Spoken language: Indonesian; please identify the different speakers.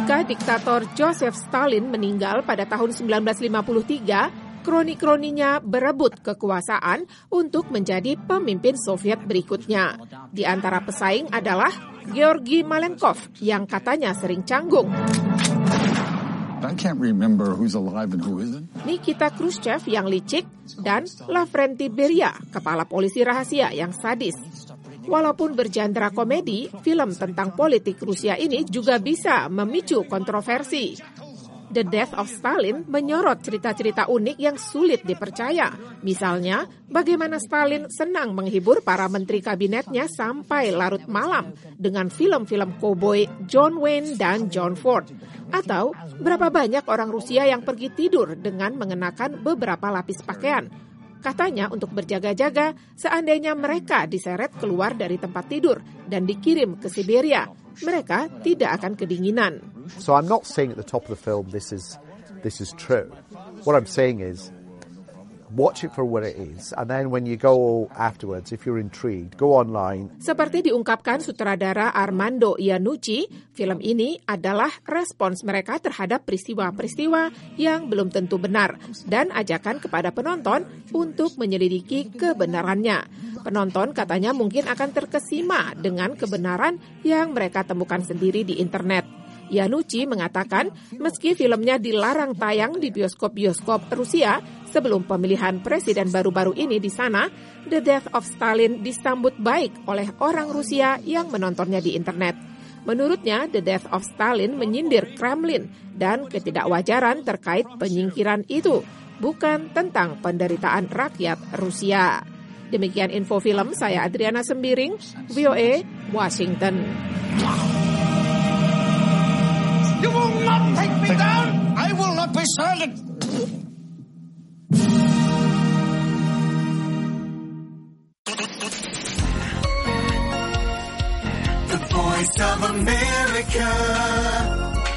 Speaker 1: Ketika diktator Joseph Stalin meninggal pada tahun 1953, kroni-kroninya berebut kekuasaan untuk menjadi pemimpin Soviet berikutnya. Di antara pesaing adalah Georgi Malenkov yang katanya sering canggung.
Speaker 2: I can't remember who's alive and who isn't.
Speaker 1: Nikita Khrushchev yang licik dan Lavrenti Beria, kepala polisi rahasia yang sadis. Walaupun bergenre komedi, film tentang politik Rusia ini juga bisa memicu kontroversi. The Death of Stalin menyorot cerita-cerita unik yang sulit dipercaya. Misalnya, bagaimana Stalin senang menghibur para menteri kabinetnya sampai larut malam dengan film-film koboi John Wayne dan John Ford. Atau, berapa banyak orang Rusia yang pergi tidur dengan mengenakan beberapa lapis pakaian. Katanya untuk berjaga-jaga seandainya mereka diseret keluar dari tempat tidur dan dikirim ke Siberia. Mereka tidak akan kedinginan.
Speaker 3: So I'm not saying at the top of the film this is true. What I'm saying is watch it for what it is, and then when you go afterwards, if you're intrigued, go online.
Speaker 1: Seperti diungkapkan sutradara Armando Iannucci, film ini adalah respons mereka terhadap peristiwa-peristiwa yang belum tentu benar dan ajakan kepada penonton untuk menyelidiki kebenarannya. Penonton katanya mungkin akan terkesima dengan kebenaran yang mereka temukan sendiri di internet. Iannucci mengatakan meski filmnya dilarang tayang di bioskop-bioskop Rusia sebelum pemilihan presiden baru-baru ini di sana, The Death of Stalin disambut baik oleh orang Rusia yang menontonnya di internet. Menurutnya, The Death of Stalin menyindir Kremlin dan ketidakwajaran terkait penyingkiran itu, bukan tentang penderitaan rakyat Rusia. Demikian info film, saya Adriana Sembiring, VOA, Washington.
Speaker 4: You will not take me down. I will not be silent. The Voice of America.